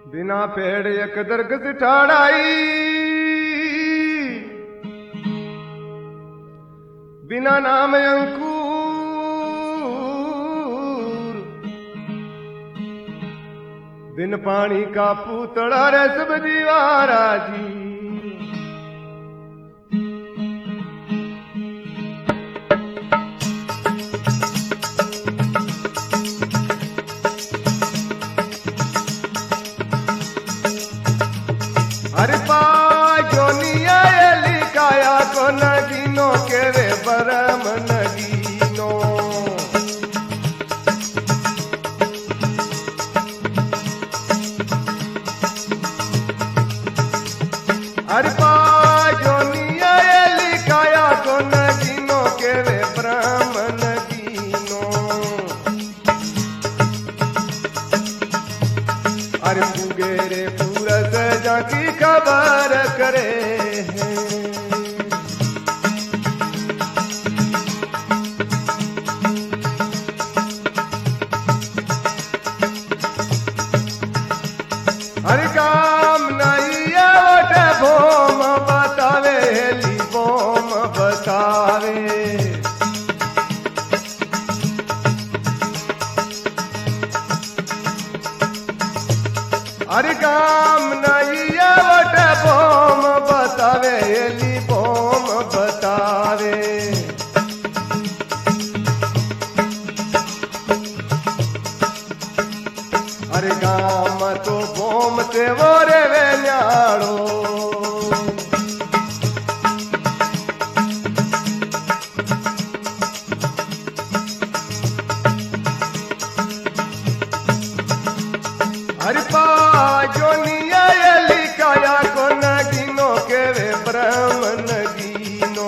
बिना पेड़ एक दरगत ठाड़ाई, बिना नाम अंकुर, बिन पानी का पूतड़ा रे सब दीवारा जी। हरि पाजो निया लिखाया को नगीनो के रे बरम नगीनो। हरि पाजो निया लिखाया को नगीनो के रे बरम नगीनो। हरि पुगे रे पूरस जाकी खबर करे हैं। हरि काम नहीं आवटे भोम बतावे ली भोम बतावे। हरि काम नहीं आवटे भोम बतावे ली भोम बतावे। हरि काम तो भोम ते वो रे वे न्याड़ो। हरि पाजो निया लिखाया को नगीनो के वे ब्रह्म नगीनो।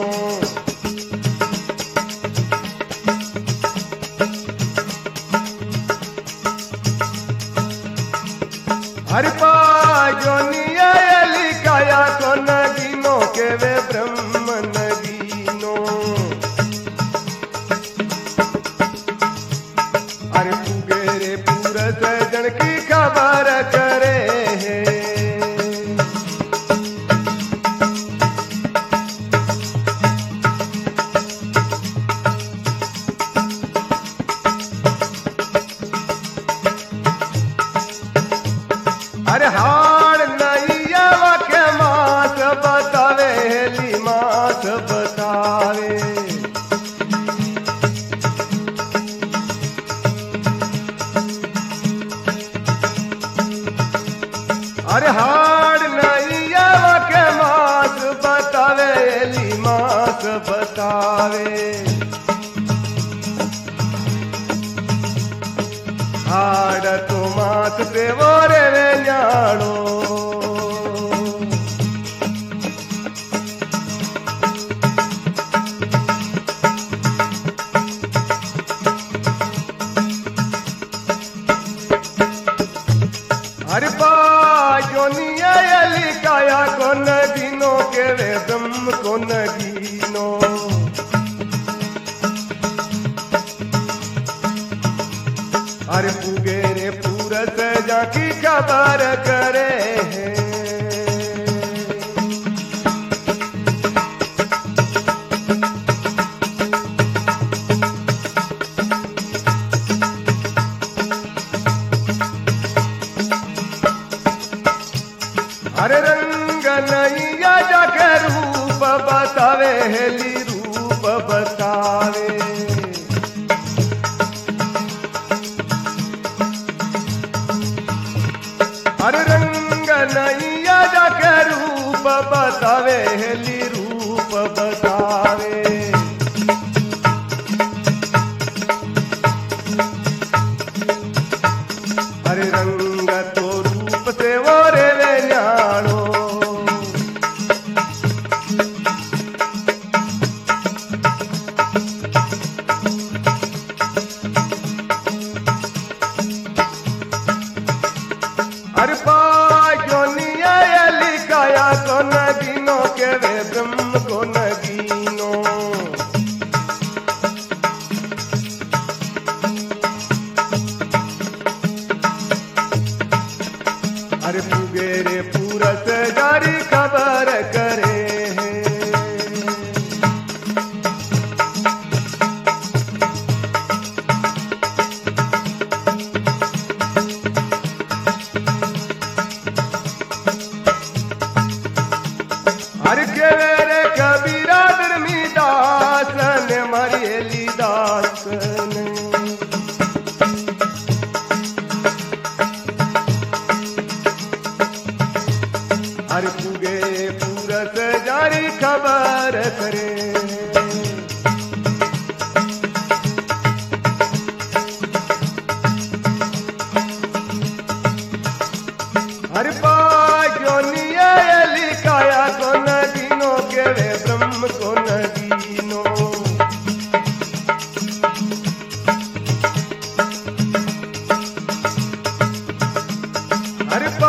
हरि पाजो निया लिखाया को नगीनो के वे ब्रह्म नगीनो। हरि पुगे रे पूरस जन की खबर करे हैं। अरे हाड़ नहीं आवा के मास बतावे ली मास बतावे। अरे हाड़ नहीं आवा के मास बतावे ली मास बतावे। हाड़ तो मास पे वो रे वे न्याड़ो। हरि पाजो निया लिखाया को नगीनो के रे ब्रह्म को नगीनो। हरि पुगे रे पूरस जाकी खबर करे हैं। हरे रंग नहीं जाके रूप बतावे हेली रूप बतावे। हरे रंग नहीं जाके रूप बतावे हेली रूप बतावे। हरे रंग तो रूप से वो रे वे न्याड़ो। हरि पाजो निया लिखाया को नगीनो के वे ब्रह्म को नगीनो। अरे पुगे रे पूरस जारी खबर करे हर के रे कबीरा धर्मीदास ने मरियली दास ने हर पुगे पूरस जारी खबर करे हर पाजोनिया लिखाया को नदीनो के वे ब्रह्म को नदीनो हर